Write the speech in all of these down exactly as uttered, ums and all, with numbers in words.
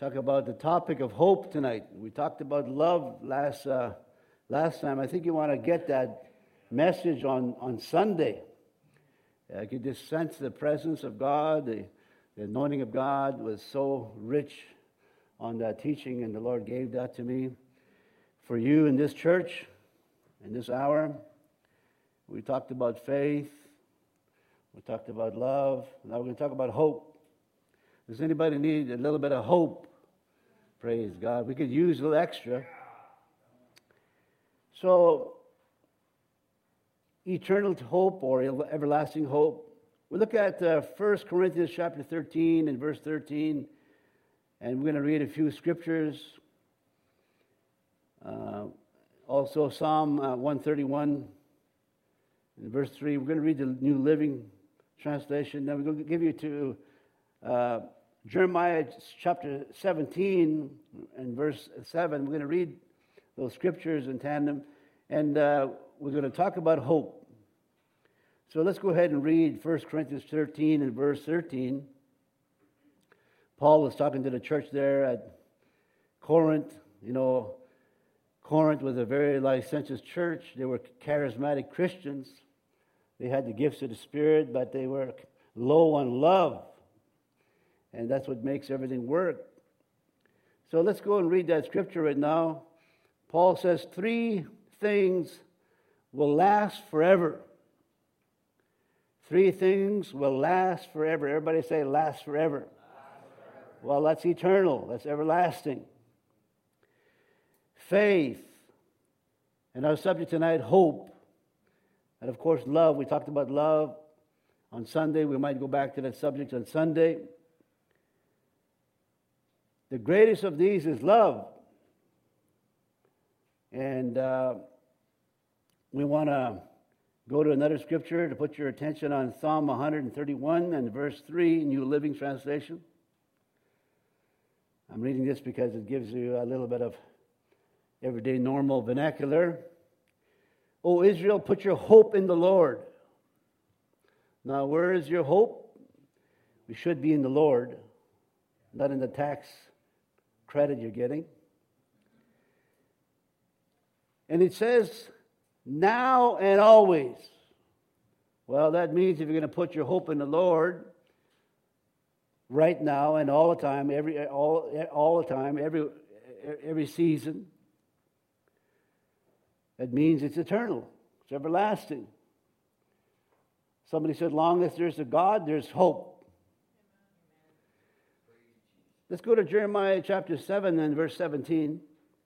talk about the topic of hope tonight. We talked about love last uh, last time. I think you want to get that message on, on Sunday. I could just sense the presence of God. The, the anointing of God was so rich on that teaching, and the Lord gave that to me for you in this church, in this hour. We talked about faith. We talked about love. Now we're going to talk about hope. Does anybody need a little bit of hope? Praise God. We could use a little extra. So, eternal hope or everlasting hope. We look at uh, First Corinthians chapter thirteen and verse thirteen, and we're going to read a few scriptures. Uh, also, Psalm uh, one thirty-one, and verse three. We're going to read the New Living Translation. Then we're going to give you to uh, Jeremiah chapter seventeen and verse seven. We're going to read those scriptures in tandem, and uh, we're going to talk about hope. So let's go ahead and read First Corinthians thirteen and verse thirteen. Paul was talking to the church there at Corinth. You know, Corinth was a very licentious church. They were charismatic Christians. They had the gifts of the Spirit, but they were low on love. And that's what makes everything work. So let's go and read that scripture right now. Paul says, three things will last forever. Three things will last forever. Everybody say, last forever. Last forever. Well, that's eternal. That's everlasting. Faith. And our subject tonight, hope. And of course, love. We talked about love on Sunday. We might go back to that subject on Sunday. The greatest of these is love. And uh, we want to go to another scripture to put your attention on Psalm one thirty-one and verse three, New Living Translation. I'm reading this because it gives you a little bit of everyday normal vernacular. O Israel, put your hope in the Lord. Now, where is your hope? We should be in the Lord, not in the tax credit you're getting. And it says, now and always. Well, that means if you're going to put your hope in the Lord, right now and all the time, every all all the time, every every season, that means it's eternal. It's everlasting. Somebody said, long as there's a God, there's hope. Let's go to Jeremiah chapter seven and verse seventeen.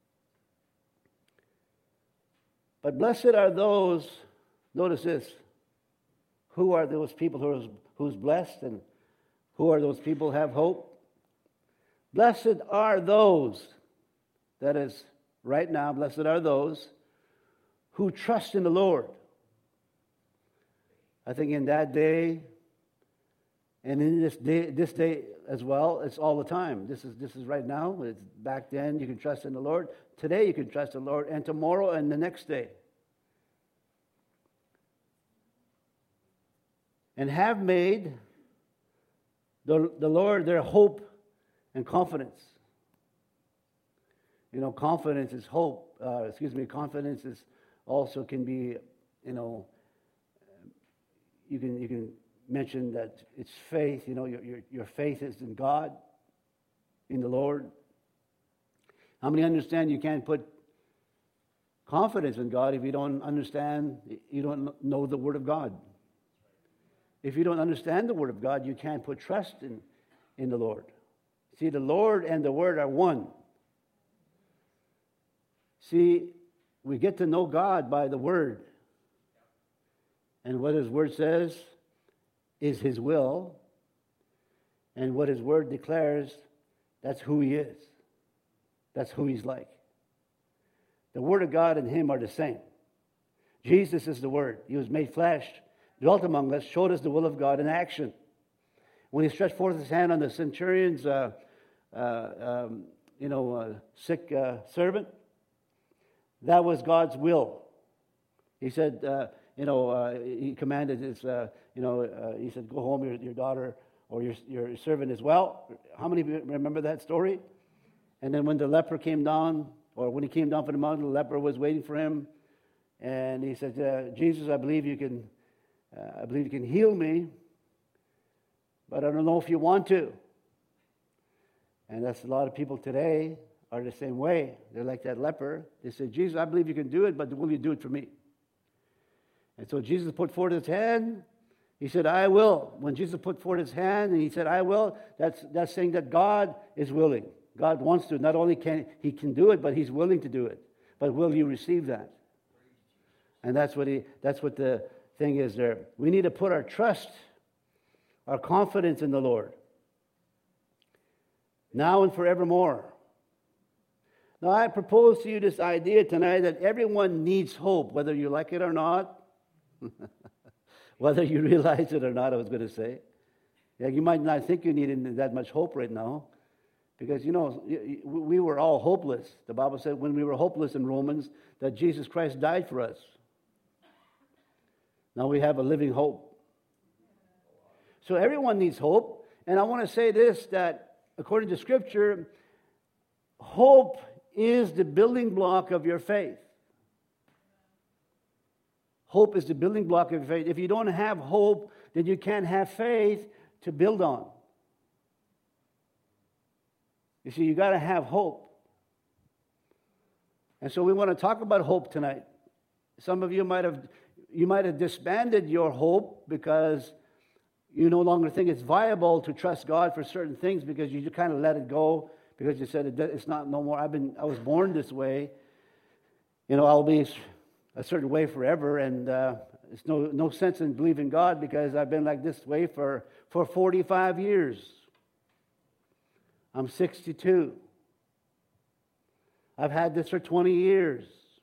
But blessed are those, notice this, who are those people who are, who's blessed, and who are those people who have hope? Blessed are those, that is, right now, blessed are those who trust in the Lord. I think in that day, and in this day, this day as well, it's all the time. This is this is right now. It's back then, you can trust in the Lord. Today, you can trust in the Lord, and tomorrow and the next day. And have made the, the Lord their hope and confidence. You know, confidence is hope. Uh, excuse me, confidence is also can be, you know, you can you can mention that it's faith. You know, your your, your faith is in God, in the Lord. How many understand you can't put confidence in God if you don't understand, you don't know the Word of God? If you don't understand the Word of God, you can't put trust in, in the Lord. See, the Lord and the Word are one. See, we get to know God by the Word. And what His Word says is His will. And what His Word declares, that's who He is. That's who He's like. The Word of God and Him are the same. Jesus is the Word. He was made flesh, dwelt among us, showed us the will of God in action. When He stretched forth His hand on the centurion's, uh, uh, um, you know, uh, sick uh, servant, that was God's will. He said, uh, you know, uh, He commanded His, uh, you know, uh, He said, go home, your, your daughter or your, your servant is well. How many of you remember that story? And then when the leper came down, or when he came down from the mountain, the leper was waiting for him. And he said, uh, Jesus, I believe you can, uh, I believe you can heal me, but I don't know if you want to. And that's a lot of people today are the same way. They're like that leper. They say, Jesus, I believe you can do it, but will you do it for me? And so Jesus put forth his hand. He said, I will. When Jesus put forth his hand and he said, I will, that's, that's saying that God is willing. God wants to. Not only can he can do it, but he's willing to do it. But will you receive that? And that's what he that's what the thing is there. We need to put our trust, our confidence in the Lord. Now and forevermore. Now I propose to you this idea tonight that everyone needs hope, whether you like it or not. Whether you realize it or not, I was going to say. Yeah, you might not think you need that much hope right now. Because, you know, we were all hopeless. The Bible said when we were hopeless in Romans that Jesus Christ died for us. Now we have a living hope. So everyone needs hope. And I want to say this, that according to Scripture, hope is the building block of your faith. Hope is the building block of your faith. If you don't have hope, then you can't have faith to build on. You see, you got to have hope. And so we want to talk about hope tonight. Some of you might have you might have disbanded your hope because you no longer think it's viable to trust God for certain things because you just kind of let it go because you said it's not no more. I've been I was born this way. You know, I'll be a certain way forever, and uh, it's no no sense in believing God because I've been like this way for for forty-five years. I'm sixty-two. I've had this for twenty years.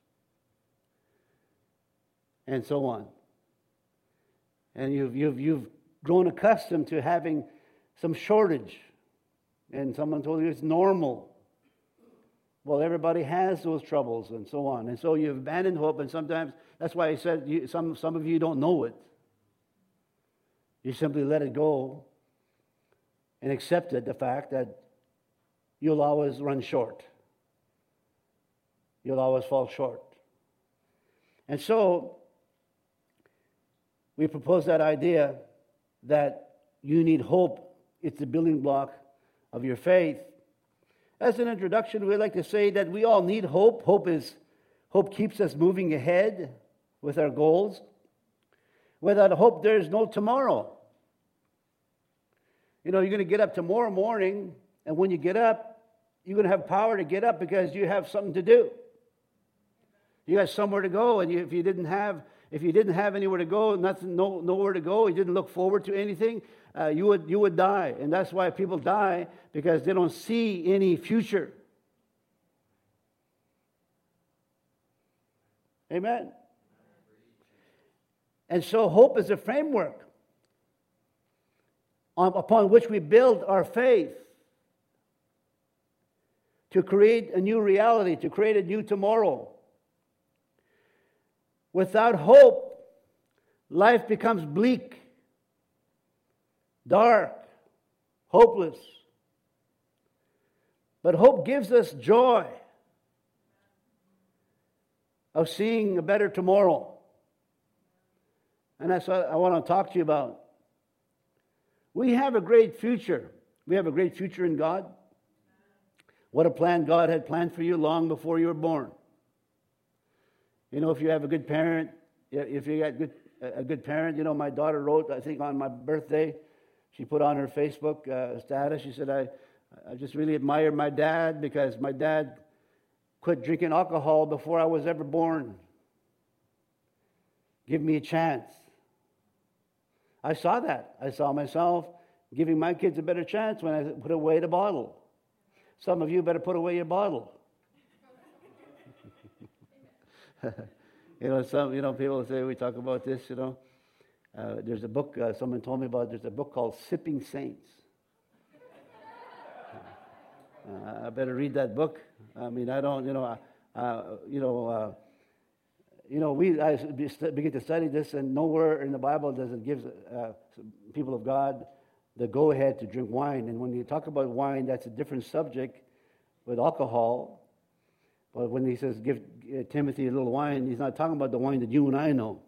And so on. And you've, you've, you've grown accustomed to having some shortage. And someone told you it's normal. Well, everybody has those troubles and so on. And so you've abandoned hope, and sometimes, that's why I said you, some, some of you don't know it. You simply let it go and accepted the fact that you'll always run short. You'll always fall short. And so, we propose that idea that you need hope. It's the building block of your faith. As an introduction, we'd like to say that we all need hope. Hope is hope keeps us moving ahead with our goals. Without hope, there is no tomorrow. You know, you're going to get up tomorrow morning, and when you get up, you're going to have power to get up because you have something to do. You got somewhere to go, and you, if you didn't have if you didn't have anywhere to go, nothing, no, nowhere to go, you didn't look forward to anything, uh, you would you would die, and that's why people die because they don't see any future. Amen. And so, hope is a framework on, upon which we build our faith to create a new reality, to create a new tomorrow. Without hope, life becomes bleak, dark, hopeless. But hope gives us joy of seeing a better tomorrow. And that's what I want to talk to you about. We have a great future. We have a great future in God. What a plan God had planned for you long before you were born. You know, if you have a good parent, if you got good, a good parent, you know, my daughter wrote, I think on my birthday, she put on her Facebook uh, status, she said, I, I just really admire my dad because my dad quit drinking alcohol before I was ever born. Give me a chance. I saw that. I saw myself giving my kids a better chance when I put away the bottle. Some of you better put away your bottle. you know, some you know people say we talk about this. You know, uh, there's a book uh, someone told me about. There's a book called Sipping Saints. Uh, I better read that book. I mean, I don't. You know, uh, you know, uh, you know. We I begin to study this, and nowhere in the Bible does it give uh, people of God the go-ahead to drink wine. And when you talk about wine, that's a different subject. with alcohol. But when he says, give uh, Timothy a little wine, he's not talking about the wine that you and I know.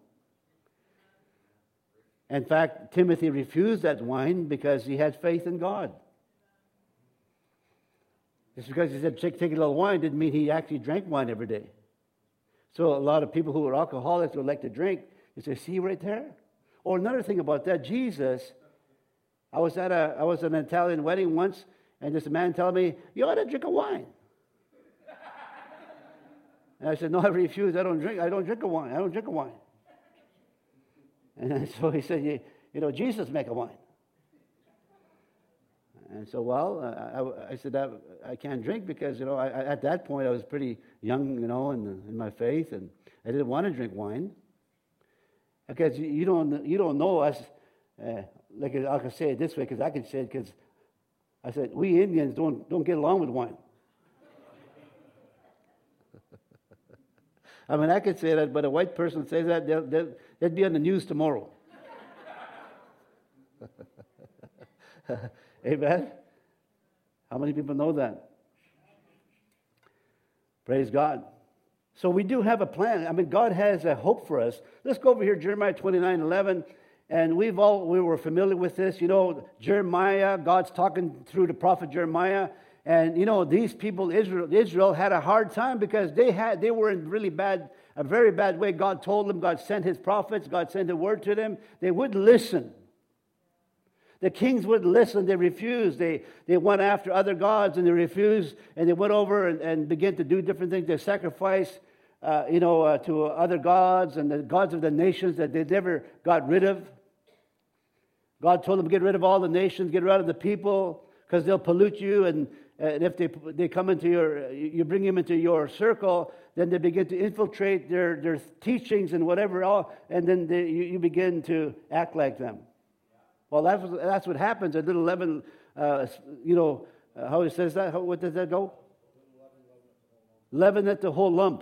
In fact, Timothy refused that wine because he had faith in God. Just because he said, take, take a little wine didn't mean he actually drank wine every day. So a lot of people who are alcoholics would like to drink. You say, see right there? Or another thing about that, Jesus, I was at a I was at an Italian wedding once, and this man telling me, you ought to drink a wine. And I said, no, I refuse. I don't drink. I don't drink a wine. I don't drink a wine. And so he said, you, you know, Jesus make a wine. And so, well, I, I said, I, I can't drink because, you know, I, at that point I was pretty young, you know, in, in my faith, and I didn't want to drink wine. Because you don't, you don't know us, uh, like I can say it this way, because I can say it, because I said, we Indians don't, don't get along with wine. I mean, I could say that, but a white person says that, they'll, they'll, they'd be on the news tomorrow. Amen? How many people know that? Praise God. So we do have a plan. I mean, God has a hope for us. Let's go over here, Jeremiah twenty-nine eleven. And we've all, we were familiar with this. You know, Jeremiah, God's talking through the prophet Jeremiah. And, you know, these people, Israel, Israel had a hard time because they had, they were in really bad, a very bad way. God told them, God sent his prophets, God sent a word to them. They wouldn't listen. The kings wouldn't listen. They refused. They, they went after other gods and they refused. And they went over and, and began to do different things. They sacrificed, uh, you know, uh, to other gods and the gods of the nations that they never got rid of. God told them, get rid of all the nations, get rid of the people, because they'll pollute you. And, and if they they come into your, you bring them into your circle, then they begin to infiltrate their, their teachings and whatever all, and then they, you, you begin to act like them. Well, that's what, that's what happens. A little leaven, uh, you know, uh, how it says that? How, what does that go? Leaven at the whole lump.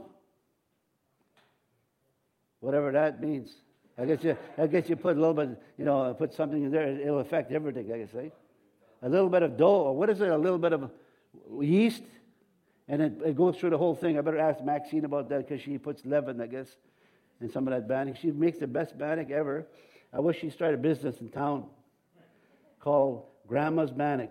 Whatever that means. I guess you, I guess you put a little bit, you know, put something in there, it'll affect everything, I guess, eh? A little bit of dough, or what is it? A little bit of yeast, and it, it goes through the whole thing. I better ask Maxine about that because she puts leaven, I guess, in some of that bannock. She makes the best bannock ever. I wish she started a business in town called Grandma's Bannock.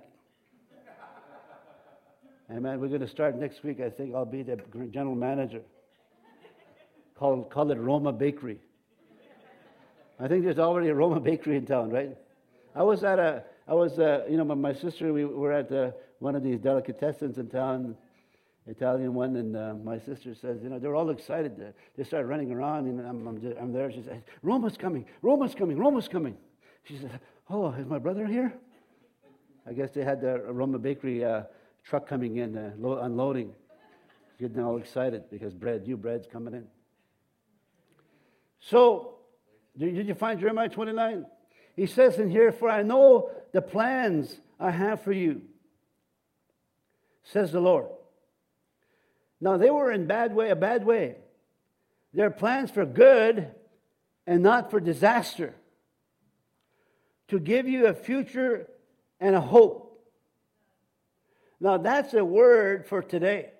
Amen. We're going to start next week. I think I'll be the general manager. Call, call it Roma Bakery. I think there's already a Roma Bakery in town, right? I was at a, I was, uh, you know, my, my sister, we were at uh, one of these delicatessens in town, Italian one, and uh, my sister says, you know, they're all excited. To, they start running around, and I'm, I'm, I'm there. She says, Roma's coming, Roma's coming, Roma's coming. She said, oh, is my brother here? I guess they had the Roma Bakery uh, truck coming in, uh, lo- unloading. Getting all excited because bread, new bread's coming in. So, did you find Jeremiah twenty-nine? He says in here, for I know the plans I have for you, says the Lord. Now, they were in bad way, a bad way. Their plans for good and not for disaster, to give you a future and a hope. Now, that's a word for today.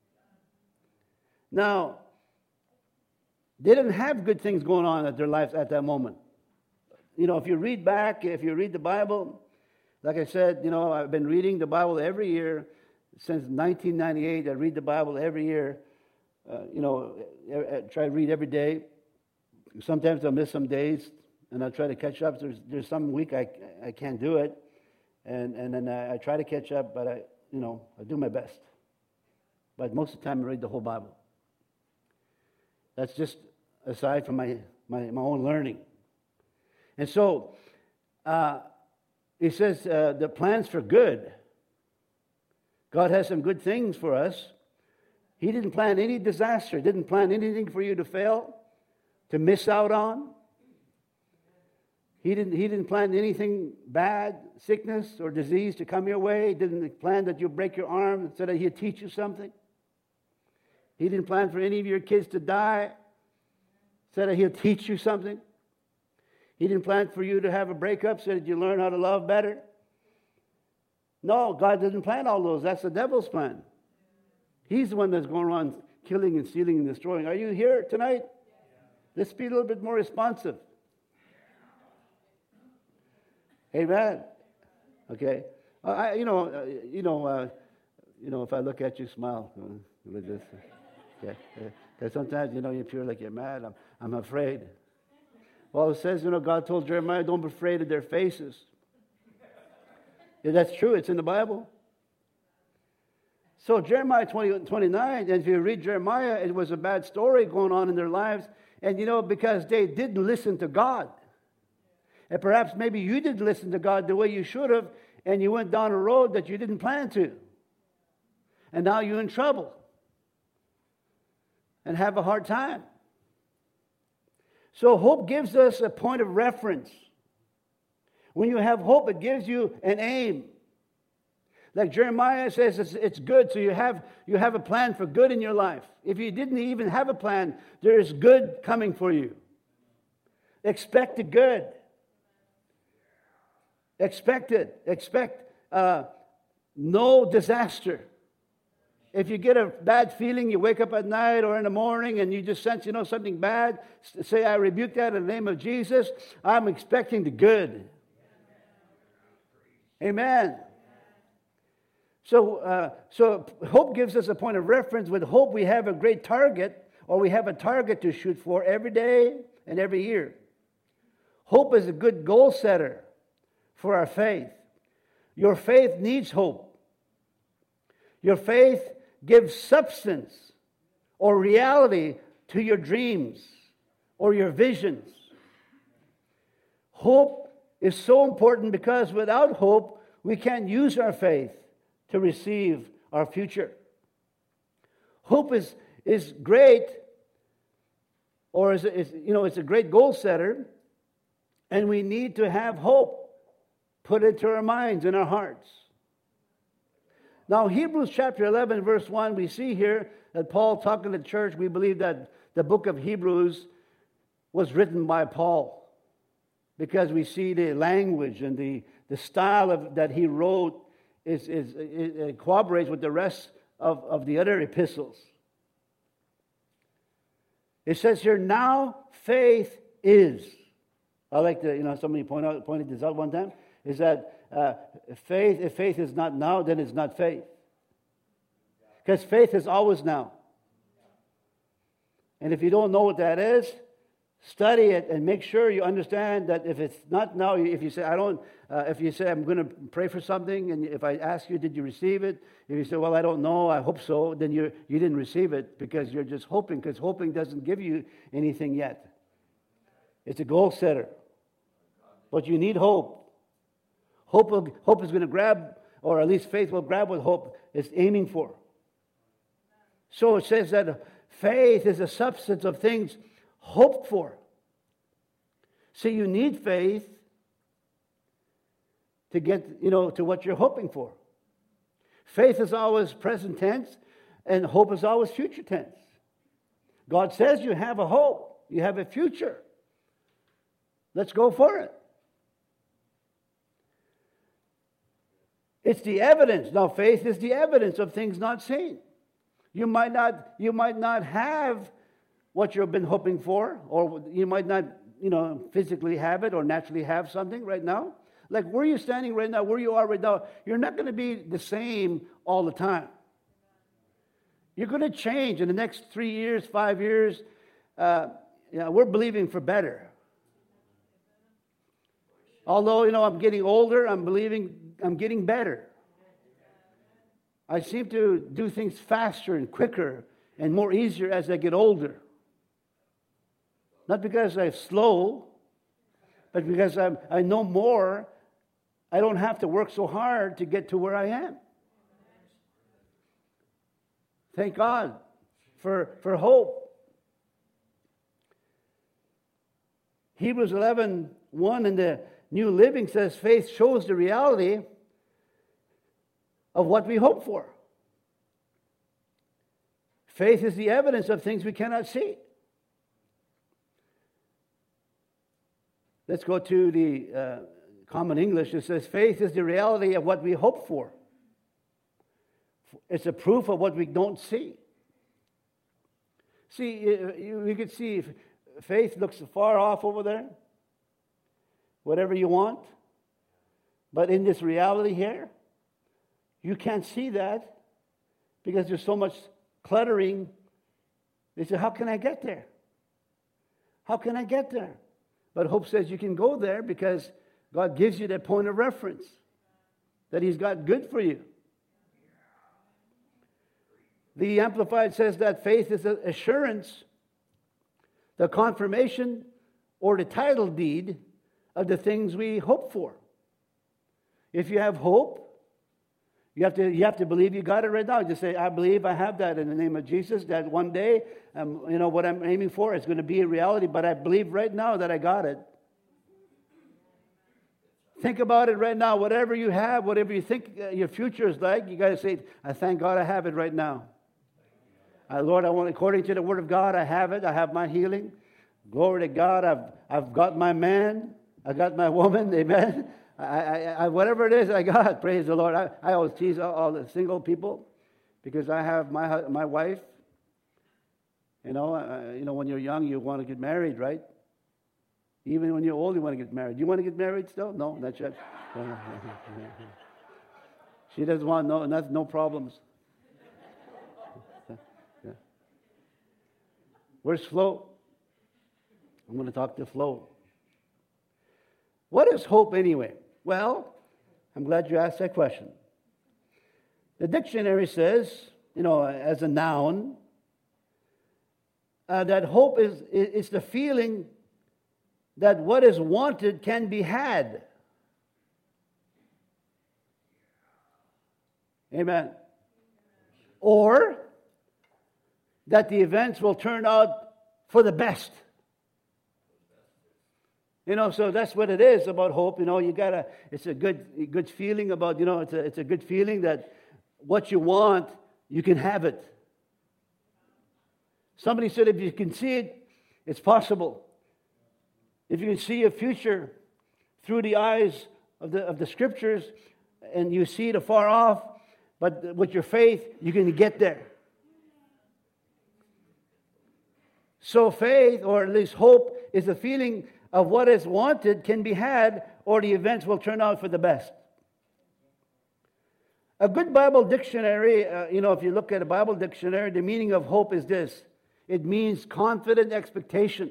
Now, they didn't have good things going on at their lives at that moment. You know, if you read back, if you read the Bible, like I said, you know, I've been reading the Bible every year since nineteen ninety-eight. I read the Bible every year. Uh, you know, I, I try to read every day. Sometimes I'll miss some days, and I'll try to catch up. There's there's some week I I can't do it, and and then I, I try to catch up, but I you know I do my best. But most of the time I read the whole Bible. That's just aside from my my, my own learning. And so, uh, he says uh, the plans for good. God has some good things for us. He didn't plan any disaster. Didn't plan anything for you to fail, to miss out on. He didn't, he didn't plan anything bad, sickness or disease to come your way. He didn't plan that you break your arm so that he'd teach you something. He didn't plan for any of your kids to die so that he'll teach you something. He didn't plan for you to have a breakup so that you learn how to love better. No, God didn't plan all those. That's the devil's plan. He's the one that's going around killing and stealing and destroying. Are you here tonight? Let's be a little bit more responsive. Amen. Okay. Uh, I, you know, uh, you know, uh, you know. If I look at you, smile. Uh, with this. Okay. Because sometimes, you know, you feel like you're mad. I'm, I'm afraid. Well, it says, you know, God told Jeremiah, "Don't be afraid of their faces." Yeah, that's true. It's in the Bible. So Jeremiah twenty, twenty-nine, and if you read Jeremiah, it was a bad story going on in their lives. And, you know, because they didn't listen to God. And perhaps maybe you didn't listen to God the way you should have, and you went down a road that you didn't plan to. And now you're in trouble. And have a hard time. So hope gives us a point of reference. When you have hope, it gives you an aim. Like Jeremiah says, it's, it's good. So you have, you have a plan for good in your life. If you didn't even have a plan, there is good coming for you. Expect the good. Expect it. Expect uh, no disaster. If you get a bad feeling, you wake up at night or in the morning and you just sense, you know, something bad, say, I rebuke that in the name of Jesus. I'm expecting the good. Amen. So, uh, so hope gives us a point of reference. With hope, we have a great target, or we have a target to shoot for every day and every year. Hope is a good goal setter for our faith. Your faith needs hope. Your faith gives substance or reality to your dreams or your visions. Hope is so important because without hope, we can't use our faith to receive our future. Hope is, is great, or is, is you know, it's a great goal setter, and we need to have hope put into our minds and our hearts. Now, Hebrews chapter eleven, verse one, we see here that Paul talking to the church. We believe that the book of Hebrews was written by Paul because we see the language and the, the style of, that he wrote is, is, it, it corroborates with the rest of, of the other epistles. It says here, now faith is. I like to, you know, somebody point out, pointed this out one time, is that uh, faith, if faith is not now, then it's not faith. Because faith is always now. And if you don't know what that is, study it and make sure you understand that if it's not now, if you say, I don't, uh, if you say, I'm going to pray for something, and if I ask you, did you receive it? If you say, well, I don't know, I hope so, then you you didn't receive it because you're just hoping, because hoping doesn't give you anything yet. It's a goal setter. But you need hope. Hope, will, hope is going to grab, or at least faith will grab what hope is aiming for. So it says that faith is a substance of things hoped for. So you need faith to get, you know, to what you're hoping for. Faith is always present tense, and hope is always future tense. God says you have a hope, you have a future. Let's go for it. It's the evidence. Now, faith is the evidence of things not seen. You might not, you might not have what you've been hoping for, or you might not, you know, physically have it or naturally have something right now. Like where you're standing right now, where you are right now, you're not going to be the same all the time. You're going to change in the next three years, five years. Uh, you know, we're believing for better. Although, you know, I'm getting older, I'm believing I'm getting better. I seem to do things faster and quicker and more easier as I get older. Not because I'm slow, but because I'm, I know more. I don't have to work so hard to get to where I am. Thank God for, for hope. Hebrews eleven one in the New Living says faith shows the reality of what we hope for. Faith is the evidence of things we cannot see. Let's go to the uh, Common English. It says faith is the reality of what we hope for. It's a proof of what we don't see. See, you can see if faith looks far off over there, whatever you want. But in this reality here, you can't see that because there's so much cluttering. They say, how can I get there? How can I get there? But hope says you can go there because God gives you that point of reference that He's got good for you. The Amplified says that faith is the assurance, the confirmation, or the title deed of the things we hope for. If you have hope, you have to you have to believe you got it right now. Just say, I believe I have that in the name of Jesus, that one day, um, you know, what I'm aiming for is going to be a reality, but I believe right now that I got it. Think about it right now. Whatever you have, whatever you think your future is like, you got to say, I thank God I have it right now. Uh, Lord, I want, according to the Word of God, I have it. I have my healing. Glory to God. I've I've got my man. I got my woman. Amen. I, I, I, whatever it is, I got. Praise the Lord. I, I always tease all, all the single people because I have my my wife. You know, uh, you know, when you're young, you want to get married, right? Even when you're old, you want to get married. Do you want to get married still? No, not yet. She doesn't want no, no, no problems. Yeah. Where's Flo? I'm going to talk to Flo. What is hope anyway? Well, I'm glad you asked that question. The dictionary says, you know, as a noun, uh, that hope is, is the feeling that what is wanted can be had. Amen. Or that the events will turn out for the best. You know, so that's what it is about hope. You know, you gotta, it's a good good feeling about, you know, it's a, it's a good feeling that what you want, you can have it. Somebody said if you can see it, it's possible. If you can see a future through the eyes of the of the Scriptures and you see it afar off, but with your faith, you can get there. So faith, or at least hope, is a feeling of what is wanted can be had, or the events will turn out for the best. A good Bible dictionary, uh, you know, if you look at a Bible dictionary, the meaning of hope is this. It means confident expectation.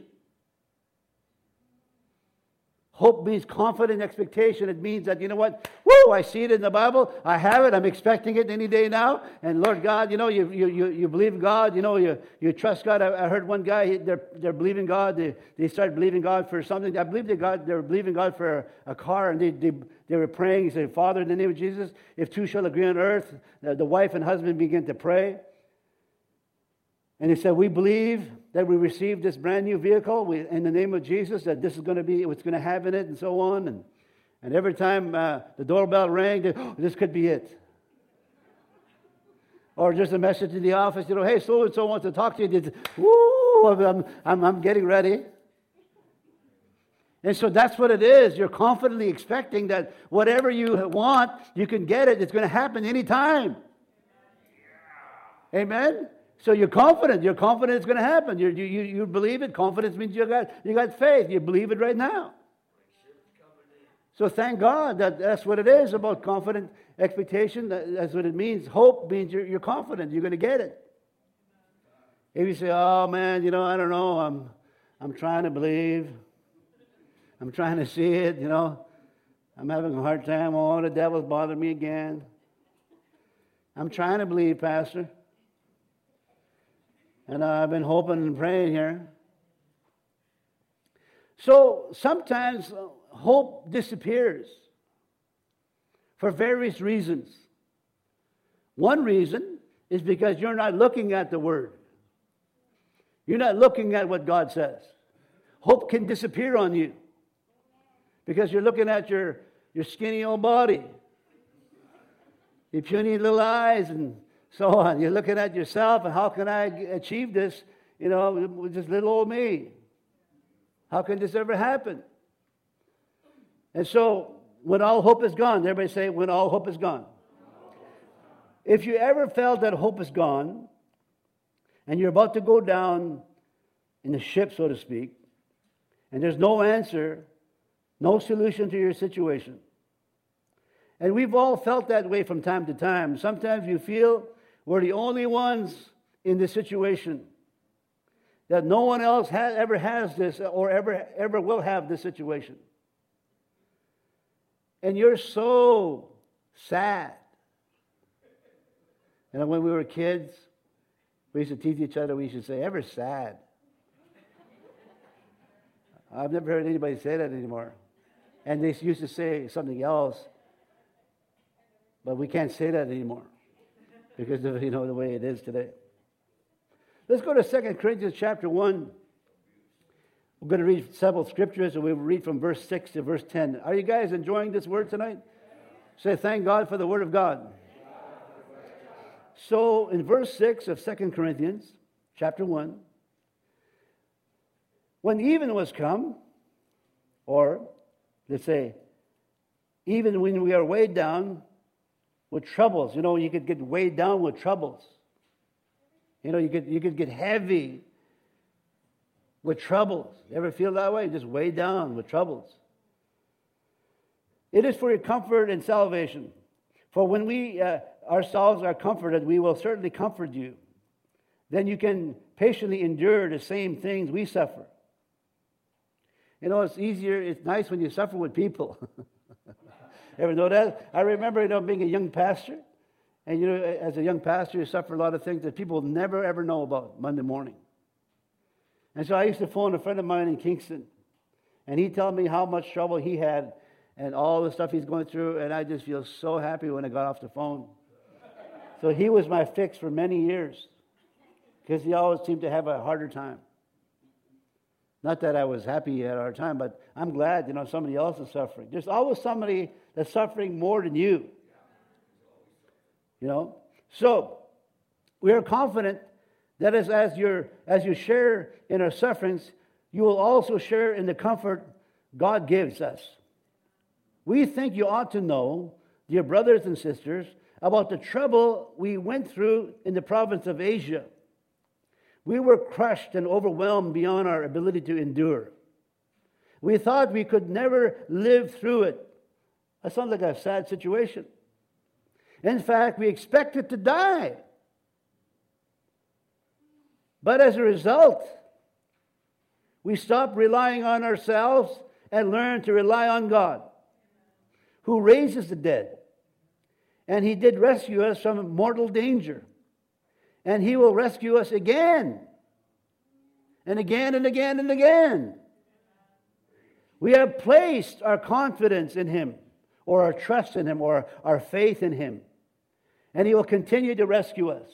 Hope means confident expectation. It means that, you know what, woo, I see it in the Bible. I have it. I'm expecting it any day now. And Lord God, you know, you you you, you believe God. You know, you, you trust God. I, I heard one guy, they're, they're believing God. They, they started believing God for something. I believe they, got, they were believing God for a, a car. And they, they, they were praying. He said, Father, in the name of Jesus, if two shall agree on earth, the, the wife and husband began to pray. And he said, we believe that we received this brand new vehicle we, in the name of Jesus, that this is going to be what's going to have in it and so on. And, and every time uh, the doorbell rang, they, oh, this could be it. Or just a message in the office, you know, hey, so-and-so wants to talk to you. Just, woo, I'm, I'm, I'm getting ready. And so that's what it is. You're confidently expecting that whatever you want, you can get it. It's going to happen anytime. Amen? So you're confident. You're confident it's going to happen. You you you believe it. Confidence means you got you got faith. You believe it right now. So thank God that that's what it is about confident expectation. That's what it means. Hope means you're you're confident. You're going to get it. If you say, "Oh man, you know, I don't know. I'm I'm trying to believe. I'm trying to see it. You know, I'm having a hard time. Oh, the devil's bothering me again. I'm trying to believe, Pastor." And uh, I've been hoping and praying here. So sometimes hope disappears for various reasons. One reason is because you're not looking at the Word. You're not looking at what God says. Hope can disappear on you because you're looking at your, your skinny old body, your puny little eyes, and so on. You're looking at yourself, and how can I achieve this, you know, with just little old me? How can this ever happen? And so, when all hope is gone, everybody say, when all hope is gone. If you ever felt that hope is gone, and you're about to go down in the ship, so to speak, and there's no answer, no solution to your situation. And we've all felt that way from time to time. Sometimes you feel we're the only ones in this situation, that no one else has, ever has this or ever, ever will have this situation. And you're so sad. And when we were kids, we used to tease each other. We used to say, ever sad. I've never heard anybody say that anymore. And they used to say something else, but we can't say that anymore because of, you know, the way it is today. Let's go to Second Corinthians chapter one. We're going to read several scriptures, and we'll read from verse six to verse ten. Are you guys enjoying this word tonight? Say, thank God for the word of God. So in verse six of Second Corinthians chapter one, when even was come, or let's say, even when we are weighed down with troubles, you know, you could get weighed down with troubles. You know, you could you could get heavy with troubles. You ever feel that way? Just weighed down with troubles. It is for your comfort and salvation. For when we uh, ourselves are comforted, we will certainly comfort you. Then you can patiently endure the same things we suffer. You know, it's easier, it's nice when you suffer with people. Ever know that? I remember, you know, being a young pastor. And, you know, as a young pastor, you suffer a lot of things that people never, ever know about Monday morning. And so I used to phone a friend of mine in Kingston. And he'd tell me how much trouble he had and all the stuff he's going through. And I just feel so happy when I got off the phone. So he was my fix for many years. Because he always seemed to have a harder time. Not that I was happy at our time, but I'm glad, you know, somebody else is suffering. There's always somebody that's suffering more than you. You know? So, we are confident that as, as, you're, as you share in our sufferings, you will also share in the comfort God gives us. We think you ought to know, dear brothers and sisters, about the trouble we went through in the province of Asia. We were crushed and overwhelmed beyond our ability to endure. We thought we could never live through it. That sounds like a sad situation. In fact, we expected to die. But as a result, we stopped relying on ourselves and learned to rely on God, who raises the dead. And He did rescue us from mortal danger. And He will rescue us again. And again and again and again. We have placed our confidence in Him, or our trust in Him, or our faith in Him. And He will continue to rescue us.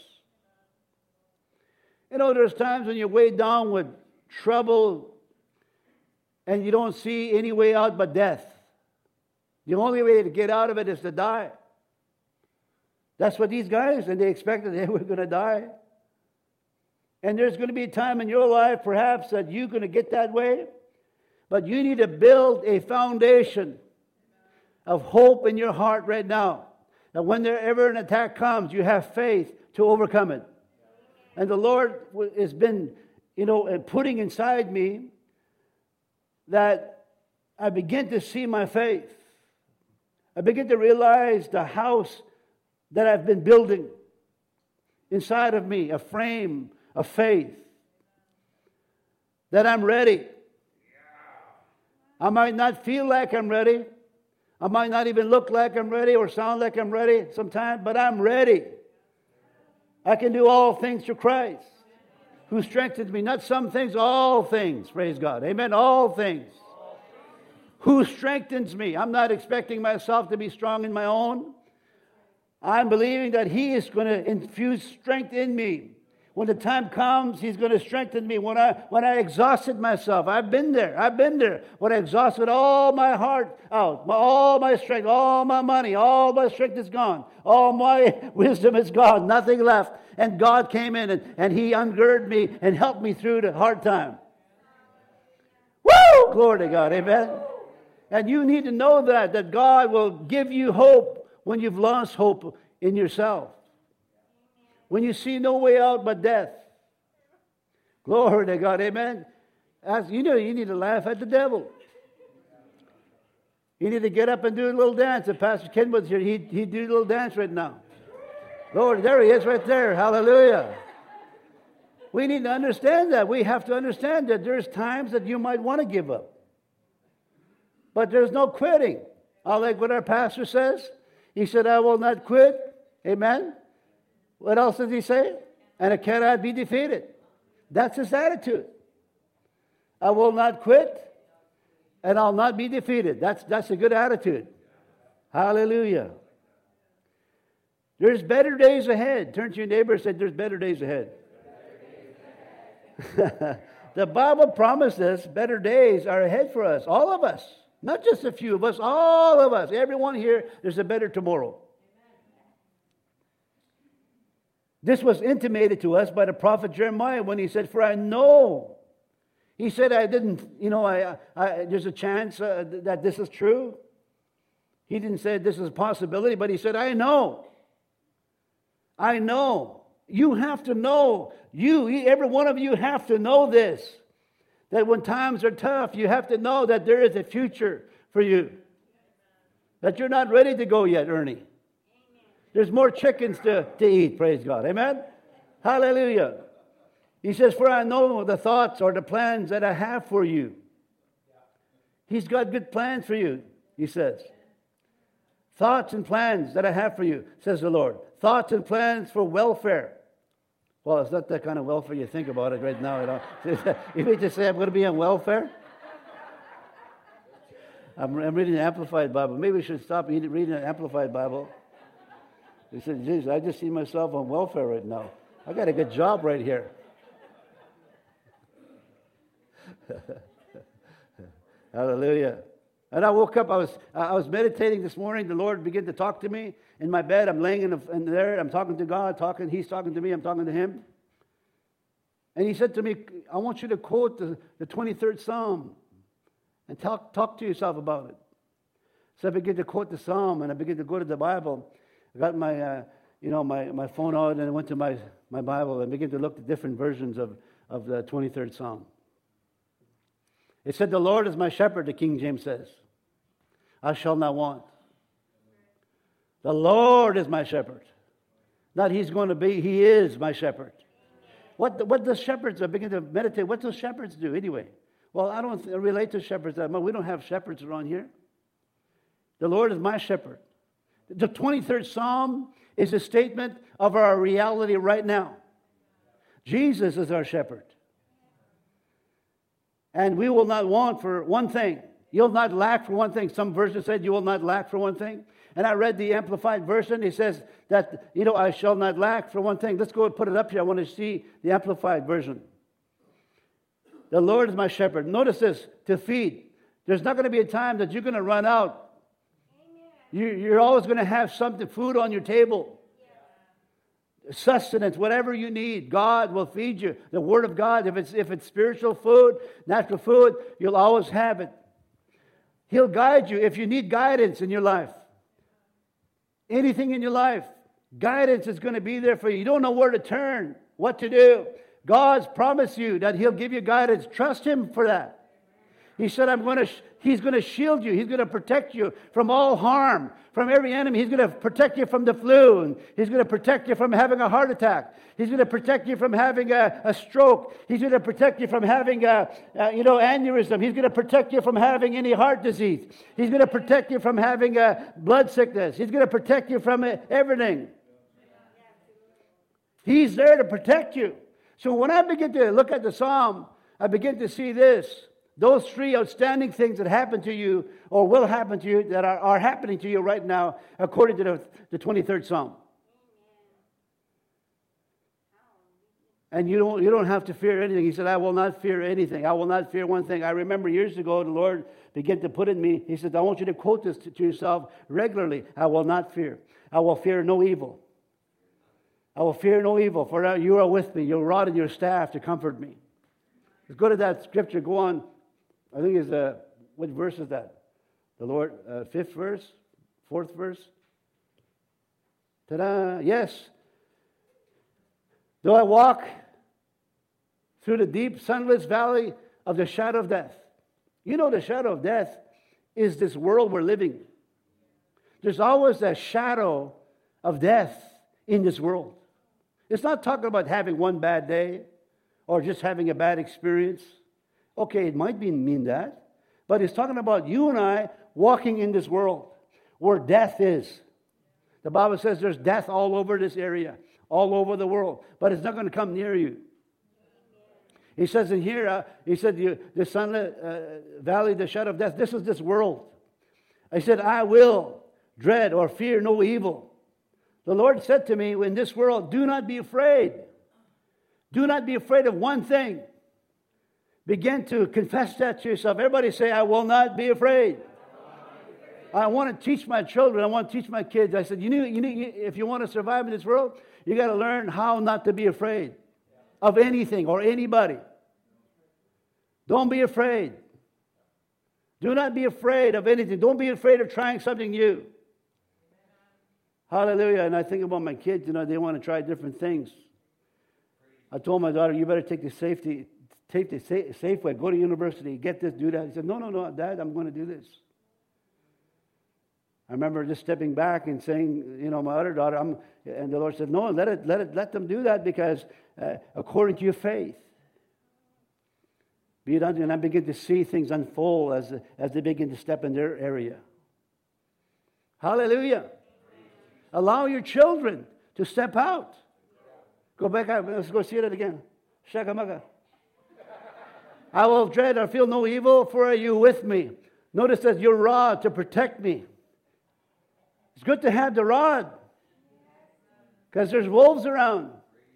You know, there's times when you're weighed down with trouble and you don't see any way out but death. The only way to get out of it is to die. That's what these guys, and they expected they were going to die. And there's going to be a time in your life, perhaps, that you're going to get that way. But you need to build a foundation of hope in your heart right now. That when there ever an attack comes, you have faith to overcome it. And the Lord has been, you know, putting inside me that I begin to see my faith. I begin to realize the house that I've been building inside of me, a frame of faith. That I'm ready. I might not feel like I'm ready. I might not even look like I'm ready or sound like I'm ready sometimes, but I'm ready. I can do all things through Christ, who strengthens me. Not some things, all things. Praise God. Amen. All things. Who strengthens me. I'm not expecting myself to be strong in my own. I'm believing that He is going to infuse strength in me. When the time comes, He's going to strengthen me. When I when I exhausted myself, I've been there. I've been there. When I exhausted all my heart out, my, all my strength, all my money, all my strength is gone. All my wisdom is gone. Nothing left. And God came in and, and He ungirded me and helped me through the hard time. Woo! Glory to God. Amen. And you need to know that, that God will give you hope when you've lost hope in yourself. When you see no way out but death. Glory to God, amen. As, you know, you need to laugh at the devil. You need to get up and do a little dance. If Pastor Ken was here, he'd, he'd do a little dance right now. Lord, there he is right there. Hallelujah. We need to understand that. We have to understand that there's times that you might want to give up. But there's no quitting. I like what our pastor says. He said, I will not quit. Amen. What else does he say? And it cannot be defeated. That's his attitude. I will not quit. And I'll not be defeated. That's, that's a good attitude. Hallelujah. There's better days ahead. Turn to your neighbor and say, there's better days ahead. The Bible promises better days are ahead for us. All of us. Not just a few of us. All of us. Everyone here, there's a better tomorrow. This was intimated to us by the prophet Jeremiah when he said, for I know. He said, I didn't, you know, I, I, there's a chance uh, that this is true. He didn't say this is a possibility, but he said, I know. I know. You have to know. You, every one of you have to know this. That when times are tough, you have to know that there is a future for you. That you're not ready to go yet, Ernie. There's more chickens to, to eat, praise God. Amen? Hallelujah. He says, for I know the thoughts or the plans that I have for you. He's got good plans for you, he says. Thoughts and plans that I have for you, says the Lord. Thoughts and plans for welfare. Well, it's not that kind of welfare you think about it right now. You know? You need to say, I'm going to be on welfare. I'm, I'm reading an Amplified Bible. Maybe we should stop reading an Amplified Bible. He said, geez, I just see myself on welfare right now. I got a good job right here. Hallelujah. And I woke up, I was I was meditating this morning. The Lord began to talk to me in my bed. I'm laying in, the, in there. I'm talking to God, talking. He's talking to me. I'm talking to Him. And He said to me, I want you to quote the, the twenty-third Psalm and talk, talk to yourself about it. So I began to quote the Psalm, and I began to go to the Bible. I got my, uh, you know, my, my phone out, and I went to my, my Bible and began to look at different versions of, of the twenty-third Psalm. It said, the Lord is my shepherd, the King James says. I shall not want. The Lord is my shepherd. Not He's going to be, He is my shepherd. What, what does shepherds, I begin to meditate, what do shepherds do anyway? Well, I don't relate to shepherds that much. We don't have shepherds around here. The Lord is my shepherd. The twenty-third Psalm is a statement of our reality right now. Jesus is our shepherd. And we will not want for one thing. You'll not lack for one thing. Some version said you will not lack for one thing. And I read the Amplified version. It says that, you know, I shall not lack for one thing. Let's go and put it up here. I want to see the Amplified version. The Lord is my shepherd. Notice this, to feed. There's not going to be a time that you're going to run out. You, you're always going to have something, food on your table. Sustenance, whatever you need, God will feed you. The Word of God, if it's if it's spiritual food, natural food, you'll always have it. He'll guide you if you need guidance in your life. Anything in your life, guidance is going to be there for you. You don't know where to turn, what to do. God's promised you that He'll give you guidance. Trust Him for that. He said, I'm going to, He's going to shield you. He's going to protect you from all harm, from every enemy. He's going to protect you from the flu. And He's going to protect you from having a heart attack. He's going to protect you from having a, a stroke. He's going to protect you from having a, a, you know, aneurysm. He's going to protect you from having any heart disease. He's going to protect you from having a blood sickness. He's going to protect you from everything. He's there to protect you. So when I begin to look at the Psalm, I begin to see this. Those three outstanding things that happen to you or will happen to you that are, are happening to you right now according to the, the twenty-third Psalm. And you don't, you don't have to fear anything. He said, I will not fear anything. I will not fear one thing. I remember years ago the Lord began to put in me, He said, I want you to quote this to, to yourself regularly. I will not fear. I will fear no evil. I will fear no evil, for you are with me. Your rod and your staff to comfort me. Let's go to that scripture. Go on. I think it's, uh, what verse is that? The Lord, uh, fifth verse? Fourth verse? Ta-da! Yes. Though I walk through the deep, sunless valley of the shadow of death. You know, the shadow of death is this world we're living. There's always a shadow of death in this world. It's not talking about having one bad day or just having a bad experience. Okay, it might be, mean that. But it's talking about you and I walking in this world where death is. The Bible says there's death all over this area, all over the world. But it's not going to come near you. He says in here, uh, he said, you, the sunlit uh, valley, the shadow of death, this is this world. I said, I will dread or fear no evil. The Lord said to me, in this world, do not be afraid. Do not be afraid of one thing. Begin to confess that to yourself. Everybody say, I will not be afraid. I want to teach my children. I want to teach my kids. I said, you need, you need, if you want to survive in this world, you got to learn how not to be afraid of anything or anybody. Don't be afraid. Do not be afraid of anything. Don't be afraid of trying something new. Hallelujah. And I think about my kids, you know, they want to try different things. I told my daughter, you better take the safety, take the safe, safe way, go to university, get this, do that. He said, no, no, no, Dad, I'm going to do this. I remember just stepping back and saying, you know, my other daughter, I'm, and the Lord said, no, let it, let it, let them do that because uh, according to your faith. Be it unto you, and I begin to see things unfold as, as they begin to step in their area. Hallelujah. Allow your children to step out. Go back up. Let's go see it again. Shakamaka. I will dread or feel no evil, for are you with me? Notice that your rod to protect me. It's good to have the rod because there's wolves around.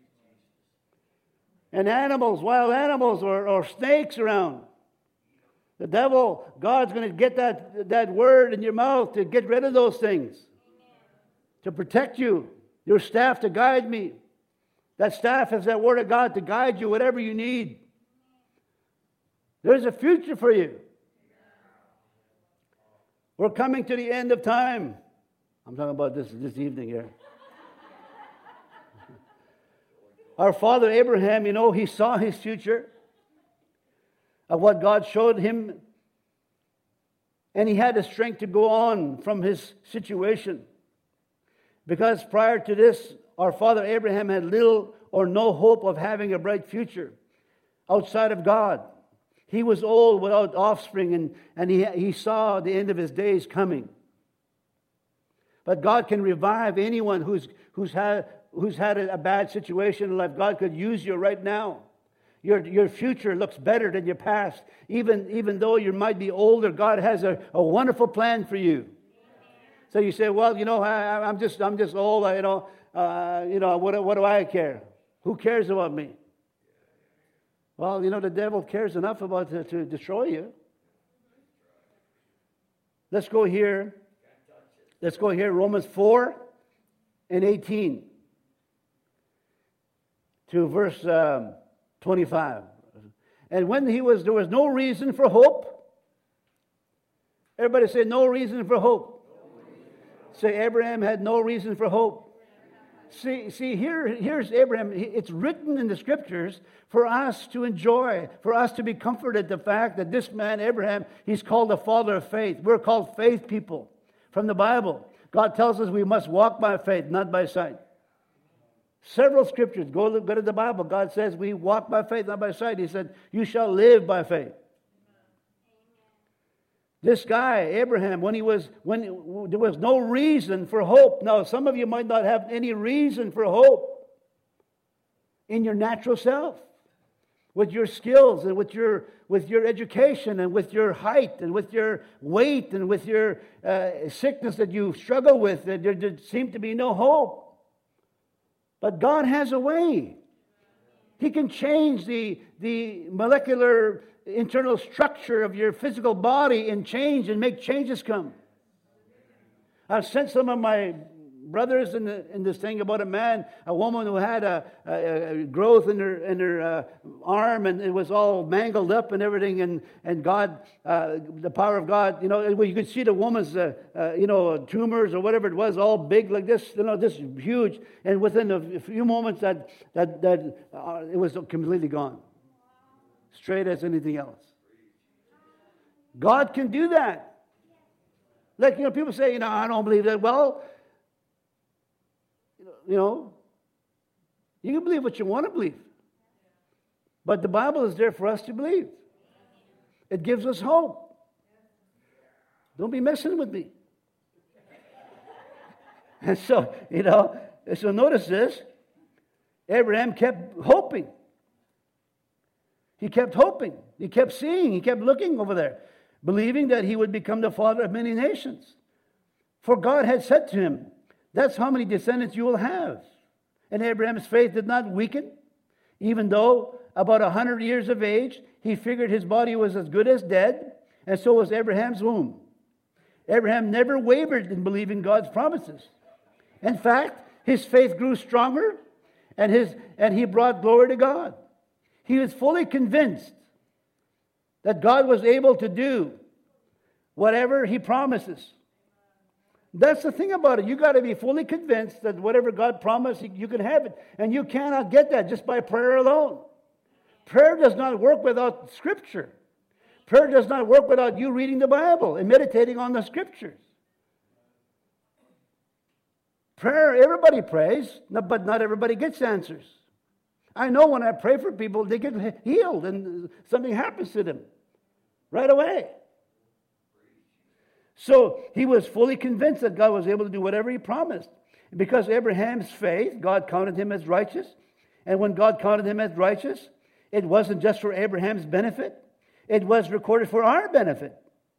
And animals, wild animals, or, or snakes around. The devil, God's going to get that, that word in your mouth to get rid of those things. To protect you. Your staff to guide me. That staff is that word of God to guide you, whatever you need. There's a future for you. We're coming to the end of time. I'm talking about this this evening here. Our father Abraham, you know, he saw his future of what God showed him. And he had the strength to go on from his situation. Because prior to this, our father Abraham had little or no hope of having a bright future outside of God. He was old without offspring, and, and he, he saw the end of his days coming. But God can revive anyone who's, who's, had, who's had a bad situation in life. God could use you right now. Your, your future looks better than your past. Even, even though you might be older, God has a, a wonderful plan for you. So you say, well, you know, I, I'm just I'm just old. You know, uh, you know, what, what do I care? Who cares about me? Well, you know, the devil cares enough about to, to destroy you. Let's go here. Let's go here, Romans four and eighteen to verse um, twenty-five. And when he was, there was no reason for hope. Everybody say, no reason for hope. No reason for hope. Say, Abraham had no reason for hope. See, see here, here's Abraham. It's written in the scriptures for us to enjoy, for us to be comforted the fact that this man, Abraham, he's called the father of faith. We're called faith people from the Bible. God tells us we must walk by faith, not by sight. Several scriptures, go, go to the Bible. God says we walk by faith, not by sight. He said, you shall live by faith. This guy, Abraham, when he was, when there was no reason for hope. Now, some of you might not have any reason for hope in your natural self, with your skills and with your with your education and with your height and with your weight and with your uh, sickness that you struggle with. There, there seemed to be no hope. But God has a way. He can change the the molecular internal structure of your physical body and change and make changes come. I've sent some of my brothers in, the, in this thing about a man, a woman who had a, a, a growth in her in her uh, arm, and it was all mangled up and everything. And and God, uh, the power of God, you know, you could see the woman's, uh, uh, you know, tumors or whatever it was, all big like this, you know, this huge. And within a few moments, that that that uh, it was completely gone, straight as anything else. God can do that. Like, you know, people say, you know, I don't believe that. Well, you know, you can believe what you want to believe. But the Bible is there for us to believe. It gives us hope. Don't be messing with me. And so, you know, so notice this. Abraham kept hoping. He kept hoping. He kept seeing. He kept looking over there, believing that he would become the father of many nations. For God had said to him, that's how many descendants you will have. And Abraham's faith did not weaken, even though about a hundred years of age, he figured his body was as good as dead, and so was Abraham's womb. Abraham never wavered in believing God's promises. In fact, his faith grew stronger, and, his, and he brought glory to God. He was fully convinced that God was able to do whatever he promises. That's the thing about it. You got to be fully convinced that whatever God promised, you can have it. And you cannot get that just by prayer alone. Prayer does not work without Scripture. Prayer does not work without you reading the Bible and meditating on the Scriptures. Prayer, everybody prays, but not everybody gets answers. I know when I pray for people, they get healed and something happens to them right away. So he was fully convinced that God was able to do whatever he promised. Because Abraham's faith, God counted him as righteous. And when God counted him as righteous, it wasn't just for Abraham's benefit. It was recorded for our benefit.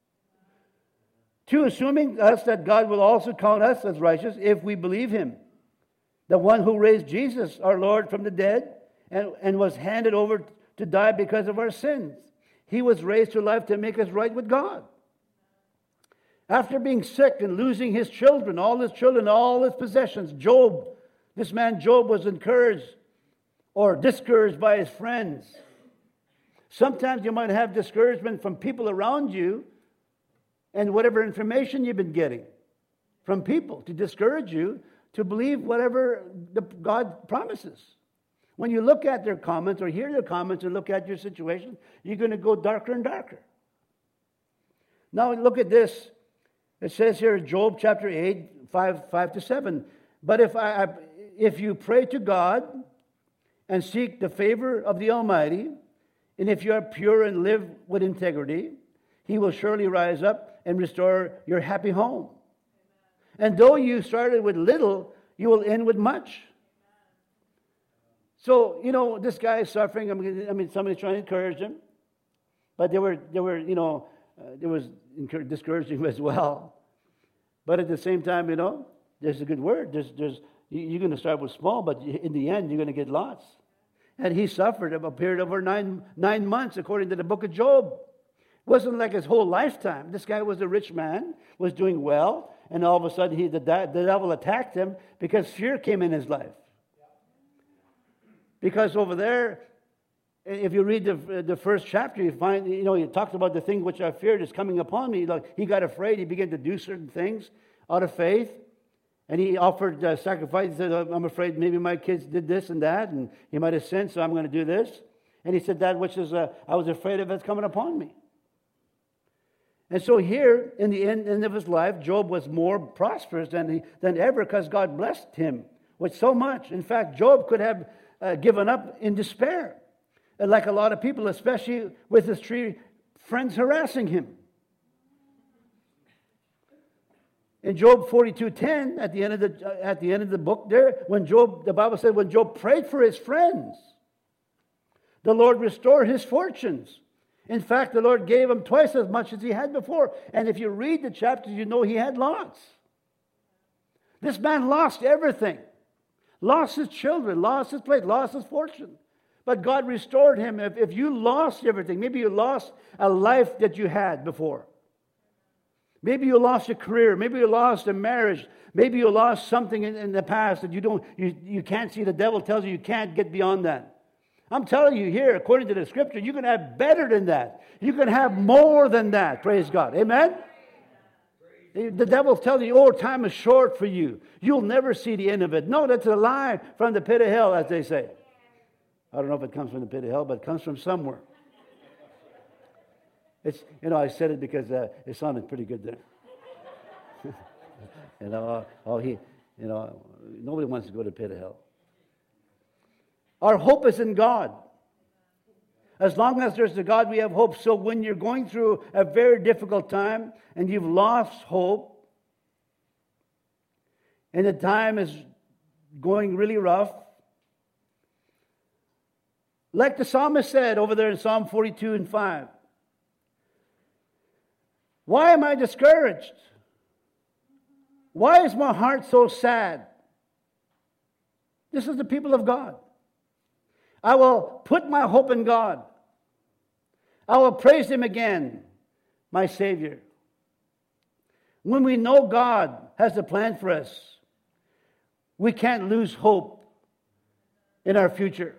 Two, assuming us that God will also count us as righteous if we believe him. The one who raised Jesus, our Lord, from the dead and, and was handed over to die because of our sins. He was raised to life to make us right with God. After being sick and losing his children, all his children, all his possessions, Job, this man Job was encouraged or discouraged by his friends. Sometimes you might have discouragement from people around you and whatever information you've been getting from people to discourage you to believe whatever the God promises. When you look at their comments or hear their comments and look at your situation, you're going to go darker and darker. Now look at this. It says here in Job chapter eight, five, five to seven. But if I, if you pray to God and seek the favor of the Almighty, and if you are pure and live with integrity, he will surely rise up and restore your happy home. And though you started with little, you will end with much. So, you know, this guy is suffering. I mean, I mean somebody's trying to encourage him. But they were, they were, you know, uh, there was discouraging him as well. But at the same time, you know, there's a good word. There's, there's, you're going to start with small, but in the end, you're going to get lots. And he suffered a period of over nine, nine months, according to the book of Job. It wasn't like his whole lifetime. This guy was a rich man, was doing well, and all of a sudden he, the, the devil attacked him because fear came in his life. Because over there, if you read the, the first chapter, you find, you know, he talked about the thing which I feared is coming upon me. Like, he got afraid. He began to do certain things out of faith. And he offered uh, sacrifice. He said, I'm afraid maybe my kids did this and that, and he might have sinned, so I'm going to do this. And he said, that which is, uh, I was afraid of it's coming upon me. And so here, in the end, end of his life, Job was more prosperous than, he, than ever because God blessed him with so much. In fact, Job could have uh, given up in despair, like a lot of people, especially with his three friends harassing him. In Job forty-two ten, at the end of the uh, at the end of the book there, when Job, the Bible said, when Job prayed for his friends, the Lord restored his fortunes. In fact, the Lord gave him twice as much as he had before. And if you read the chapters, you know he had lots. This man lost everything. Lost his children, lost his place, lost his fortune. But God restored him. If, if you lost everything, maybe you lost a life that you had before. Maybe you lost a career. Maybe you lost a marriage. Maybe you lost something in, in the past that you don't, you, you can't see. The devil tells you you can't get beyond that. I'm telling you here, according to the Scripture, you can have better than that. You can have more than that. Praise God. Amen? The devil tells you, oh, time is short for you. You'll never see the end of it. No, that's a lie from the pit of hell, as they say. I don't know if it comes from the pit of hell, but it comes from somewhere. It's, you know, I said it because uh, it sounded pretty good there. you know, oh, he, you know, nobody wants to go to the pit of hell. Our hope is in God. As long as there's a God, we have hope. So when you're going through a very difficult time and you've lost hope, and the time is going really rough, like the psalmist said over there in Psalm forty-two and five, why am I discouraged? Why is my heart so sad? This is the people of God. I will put my hope in God. I will praise Him again, my Savior. When we know God has a plan for us, we can't lose hope in our future.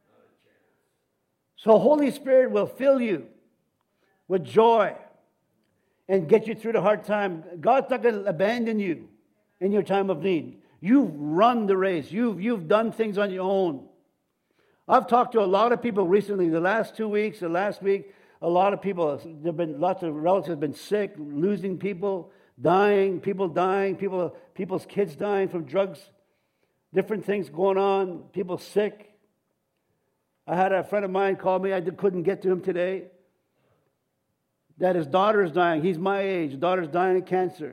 So Holy Spirit will fill you with joy and get you through the hard time. God's not going to abandon you in your time of need. You've run the race. You've, you've done things on your own. I've talked to a lot of people recently, the last two weeks, the last week, a lot of people, there have been lots of relatives have been sick, losing people, dying, people dying, people, people's kids dying from drugs, different things going on, people sick. I had a friend of mine call me, I couldn't get to him today, that his daughter is dying. He's my age, his daughter's dying of cancer.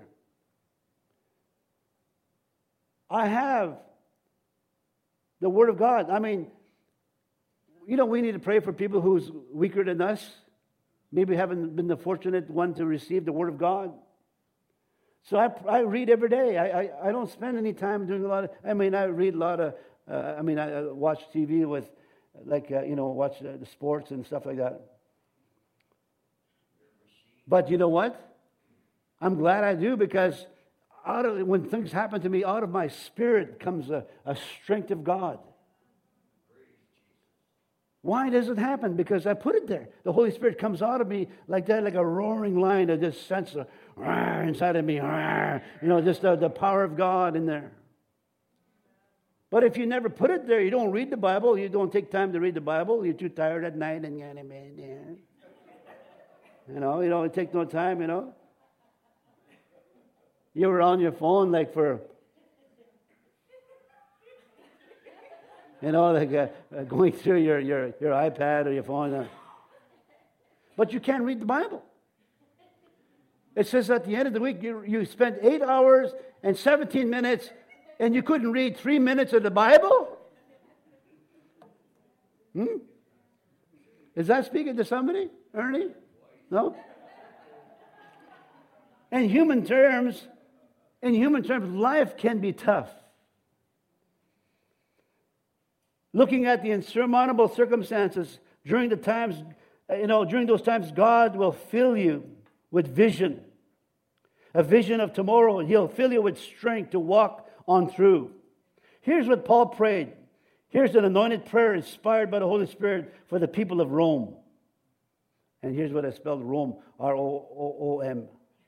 I have the Word of God. I mean, you know, we need to pray for people who's weaker than us. Maybe haven't been the fortunate one to receive the Word of God. So I, I read every day. I, I, I don't spend any time doing a lot of, I mean, I read a lot of, uh, I mean, I, I watch T V with, like, uh, you know, watch uh, the sports and stuff like that. But you know what? I'm glad I do, because out of, when things happen to me, out of my spirit comes a, a strength of God. Why does it happen? Because I put it there. The Holy Spirit comes out of me like that, like a roaring lion. I just sense a roar inside of me. Roar, you know, just the, the power of God in there. But if you never put it there, you don't read the Bible, you don't take time to read the Bible, you're too tired at night, and you know, you don't take no time, you know. You were on your phone like for, you know, like uh, uh, going through your, your, your iPad or your phone. Uh. But you can't read the Bible. It says at the end of the week, you, you spent eight hours and seventeen minutes, and you couldn't read three minutes of the Bible? Hmm? Is that speaking to somebody, Ernie? No? In human terms, in human terms, life can be tough. Looking at the insurmountable circumstances during the times, you know, during those times, God will fill you with vision. A vision of tomorrow. He'll fill you with strength to walk on through. Here's what Paul prayed. Here's an anointed prayer inspired by the Holy Spirit for the people of Rome. And here's what I spelled Rome, R O O O M.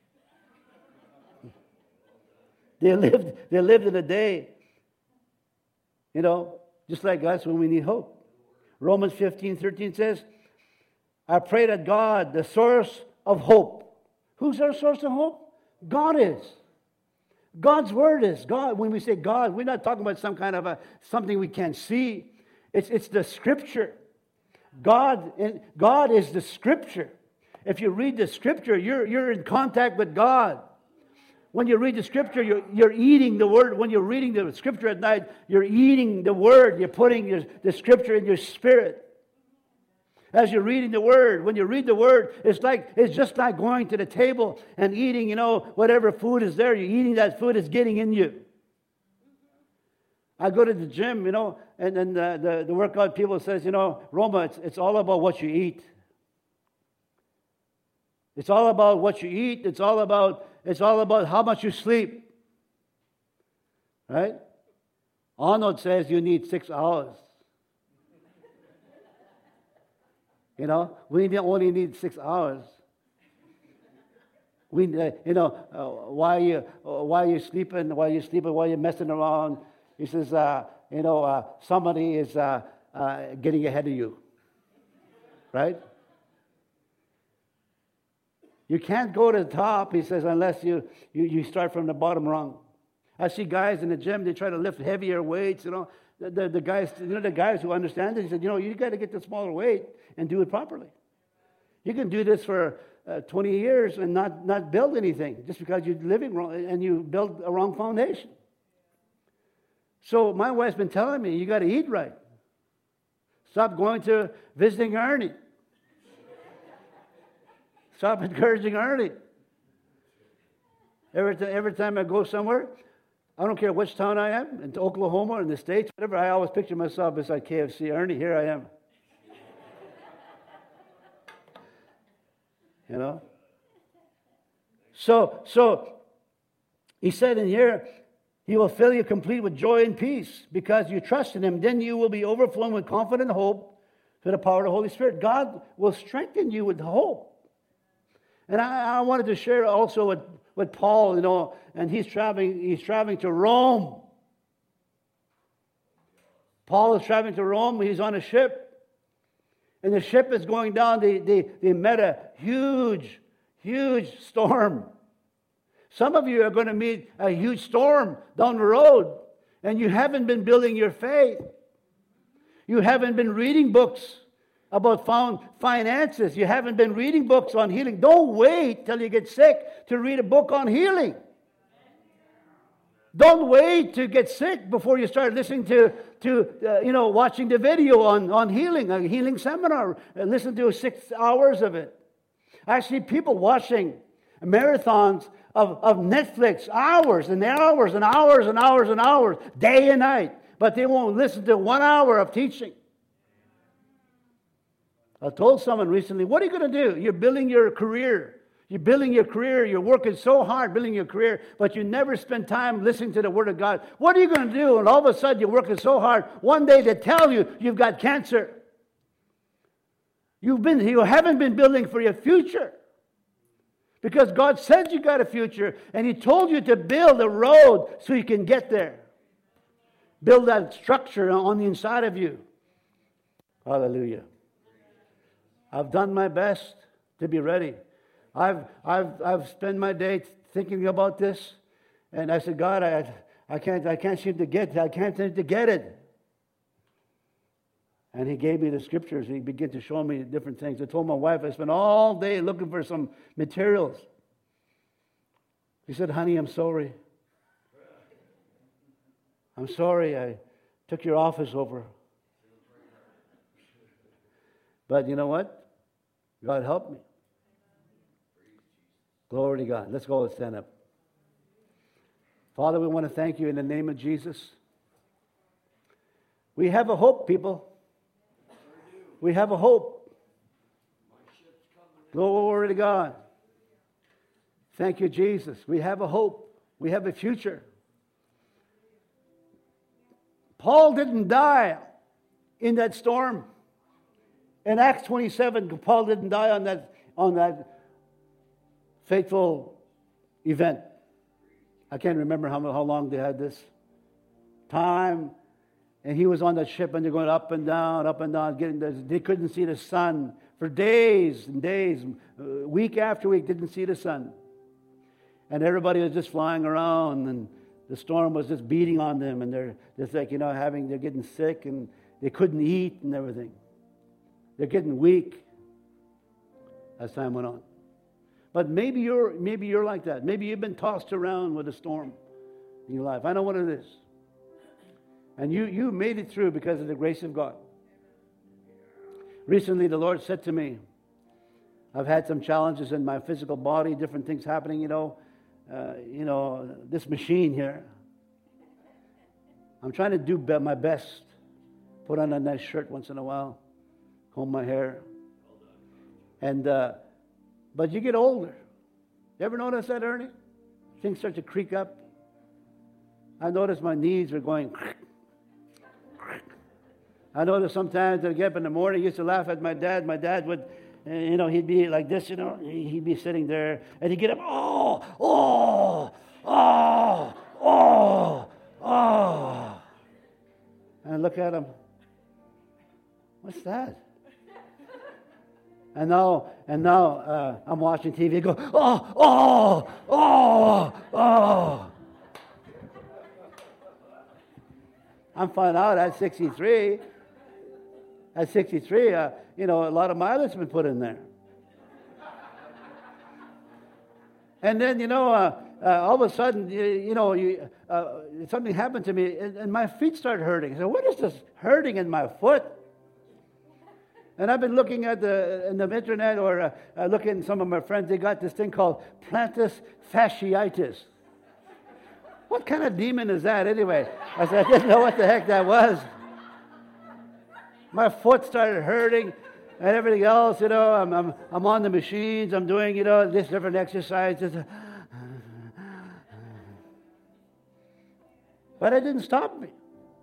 They lived, they lived in a day, you know, just like us when we need hope. Romans fifteen thirteen says, I pray that God, the source of hope. Who's our source of hope? God is. God's word is. God, when we say God, we're not talking about some kind of a something we can't see. It's, it's the Scripture. God, God is the Scripture. If you read the Scripture, you're, you're in contact with God. When you read the Scripture, you're, you're eating the Word. When you're reading the Scripture at night, you're eating the Word. You're putting your, the Scripture in your spirit. As you're reading the Word, when you read the Word, it's like it's just like going to the table and eating, you know, whatever food is there. You're eating that food, it's getting in you. I go to the gym, you know, and then the, the, the workout people says, you know, Roma, it's, it's all about what you eat. It's all about what you eat. It's all about it's all about how much you sleep. Right? Arnold says you need six hours. You know, we only need six hours. We, uh, you know, uh, while you uh, while you're sleeping, while you're sleeping, while you're messing around, he says, uh, you know, uh, somebody is uh, uh, getting ahead of you, right? You can't go to the top, he says, unless you, you, you start from the bottom rung. I see guys in the gym, they try to lift heavier weights, you know. The, the, the guys, you know, the guys who understand it, he said, you know, you got to get the smaller weight and do it properly. You can do this for uh, twenty years and not, not build anything just because you're living wrong and you build a wrong foundation. So my wife's been telling me, you got to eat right. Stop going to visiting Ernie. Stop encouraging Ernie. Every, t- every time I go somewhere, I don't care which town I am, in Oklahoma or in the States, whatever, I always picture myself beside K F C. Ernie, here I am. You know? So, so he said in here, he will fill you complete with joy and peace because you trust in him. Then you will be overflowing with confident hope through the power of the Holy Spirit. God will strengthen you with hope. And I, I wanted to share also with, with Paul, you know, and he's traveling, he's traveling to Rome. Paul is traveling to Rome. He's on a ship. And the ship is going down. They, they, they met a huge, huge storm. Some of you are going to meet a huge storm down the road. And you haven't been building your faith. You haven't been reading books about finances. You haven't been reading books on healing. Don't wait till you get sick to read a book on healing. Don't wait to get sick before you start listening to, to uh, you know, watching the video on, on healing, a healing seminar. Uh, listen to six hours of it. I see people watching marathons of, of Netflix, hours and hours and hours and hours and hours, day and night. But they won't listen to one hour of teaching. I told someone recently, what are you going to do? You're building your career. You're building your career. You're working so hard building your career, but you never spend time listening to the Word of God. What are you going to do? And all of a sudden, you're working so hard. One day they tell you you've got cancer. You've been, you haven't been building for your future. Because God said you got a future, and He told you to build a road so you can get there. Build that structure on the inside of you. Hallelujah. I've done my best to be ready. I've I've I've spent my day thinking about this, and I said, God, I I can't I can't seem to get I can't seem to get it. And He gave me the scriptures. He began to show me different things. I told my wife I spent all day looking for some materials. She said, honey, I'm sorry. I'm sorry I took your office over. But you know what? God helped me. Glory to God. Let's go and stand up. Father, we want to thank you in the name of Jesus. We have a hope, people. We have a hope. Glory to God. Thank you, Jesus. We have a hope. We have a future. Paul didn't die in that storm. In Acts twenty-seven, Paul didn't die on that on that fateful event. I can't remember how, how long they had this time. And he was on that ship, and they're going up and down, up and down. Getting this. They couldn't see the sun for days and days, uh, week after week, didn't see the sun. And everybody was just flying around, and the storm was just beating on them, and they're just like, you know, having, they're getting sick, and they couldn't eat and everything. They're getting weak as time went on. But maybe you're maybe you're like that. Maybe you've been tossed around with a storm in your life. I know what it is. And you, you made it through because of the grace of God. Recently, the Lord said to me, I've had some challenges in my physical body, different things happening, you know. Uh, you know, this machine here. I'm trying to do my best. Put on a nice shirt once in a while. Comb my hair. And, uh, but you get older. You ever notice that, Ernie? Things start to creak up. I noticed my knees were going. I noticed sometimes I'd get up in the morning, I used to laugh at my dad. My dad would, uh, you know, he'd be like this, you know, he'd be sitting there, and he'd get up, oh, oh, oh, oh, oh. And I look at him, what's that? And now, and now uh, I'm watching T V, I go, oh, oh, oh, oh. I'm finding out at sixty-three, at sixty-three, uh, you know, a lot of mileage has been put in there. And then, you know, uh, uh, all of a sudden, you, you know, you, uh, something happened to me, and, and my feet started hurting. I said, what is this hurting in my foot? And I've been looking at the in the internet, or uh, uh, looking at some of my friends, they got this thing called plantar fasciitis. What kind of demon is that anyway? I said, I didn't know what the heck that was. My foot started hurting and everything else, you know. I'm, I'm, I'm on the machines. I'm doing, you know, this different exercises. But it didn't stop me.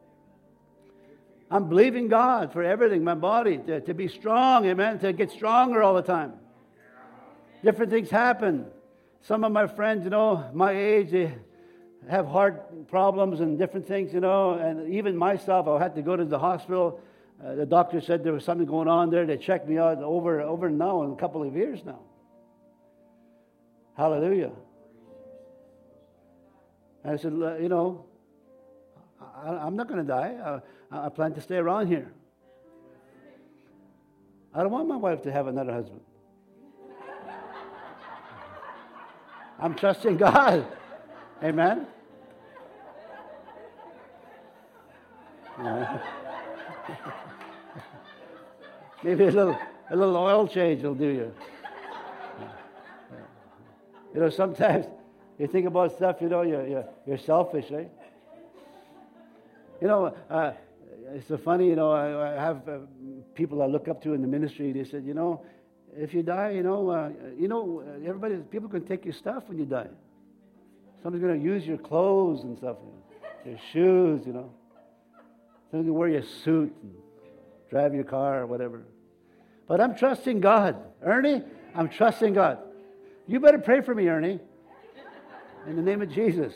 I'm believing God for everything, my body, to, to be strong, amen, to get stronger all the time. Different things happen. Some of my friends, you know, my age, they have heart problems and different things, you know, and even myself, I had to go to the hospital. Uh, the doctor said there was something going on there. They checked me out over over now in a couple of years now. Hallelujah. And I said, you know, I, I'm not going to die. I, I plan to stay around here. I don't want my wife to have another husband. I'm trusting God. Amen. Yeah. Maybe a little a little oil change will do you. You know, sometimes you think about stuff, you know, you're, you're, you're selfish, right? You know, uh, it's so funny, you know, I, I have uh, people I look up to in the ministry. They said, you know, if you die, you know, uh, you know, everybody, people can take your stuff when you die. Somebody's going to use your clothes and stuff, you know, your shoes, you know. Somebody's going to wear your suit and drive your car or whatever. But I'm trusting God. Ernie, I'm trusting God. You better pray for me, Ernie. In the name of Jesus.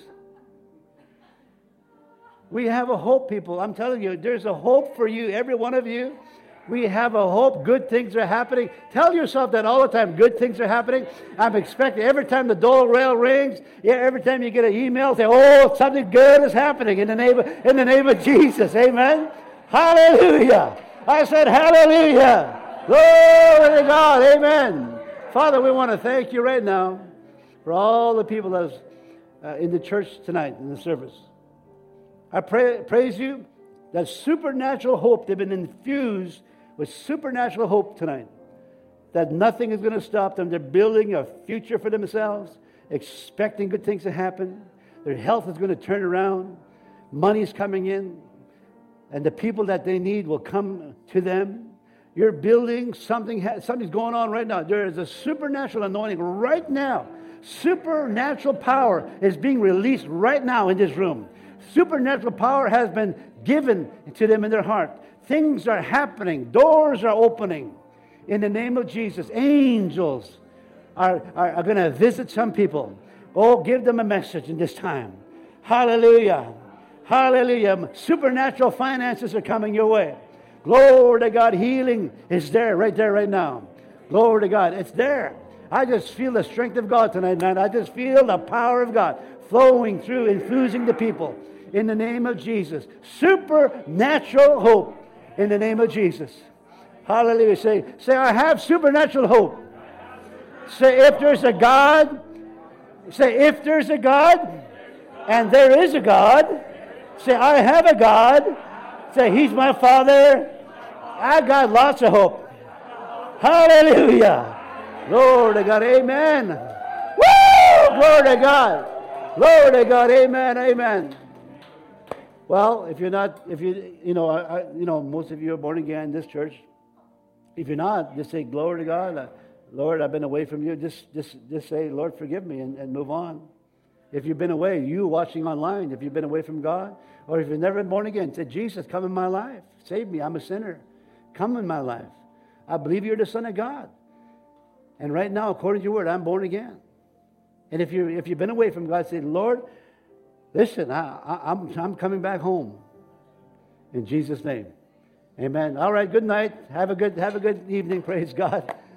We have a hope, people. I'm telling you, there's a hope for you, every one of you. We have a hope. Good things are happening. Tell yourself that all the time. Good things are happening. I'm expecting every time the doorbell rings, yeah, every time you get an email, say, oh, something good is happening in the name of, in the name of Jesus. Amen. Hallelujah. I said hallelujah. Glory to God. Amen. Father, we want to thank you right now for all the people that's uh, in the church tonight in the service. I pray, praise you that supernatural hope, they've been infused with supernatural hope tonight. That nothing is going to stop them. They're building a future for themselves, expecting good things to happen. Their health is going to turn around. Money's coming in. And the people that they need will come to them. You're building something, something's going on right now. There is a supernatural anointing right now. Supernatural power is being released right now in this room. Supernatural power has been given to them in their heart. Things are happening. Doors are opening. In the name of Jesus, angels are, are, are going to visit some people. Oh, give them a message in this time. Hallelujah. Hallelujah. Supernatural finances are coming your way. Glory to God. Healing is there, right there, right now. Glory to God. It's there. I just feel the strength of God tonight, man. I just feel the power of God flowing through, infusing the people. In the name of Jesus. Supernatural hope. In the name of Jesus. Hallelujah. Say, say, I have supernatural hope. Say, if there's a God. Say, if there's a God. And there is a God. Say, I have a God. Say, He's my Father. I got lots of hope. Hallelujah. Glory to God. Amen. Woo! Glory to God. Glory to God. Amen. Amen. Well, if you're not, if you, you know, I, you know, most of you are born again in this church. If you're not, just say, glory to God. Uh, Lord, I've been away from you. Just, just, just say, Lord, forgive me, and, and move on. If you've been away, you watching online, if you've been away from God, or if you've never been born again, say, Jesus, come in my life. Save me. I'm a sinner. Come in my life. I believe you're the Son of God. And right now, according to your word, I'm born again. And if, you, if you've been away from God, say, Lord, listen, I, I, I'm, I'm coming back home. In Jesus' name. Amen. All right, good night. Have a good, have a good evening. Praise God.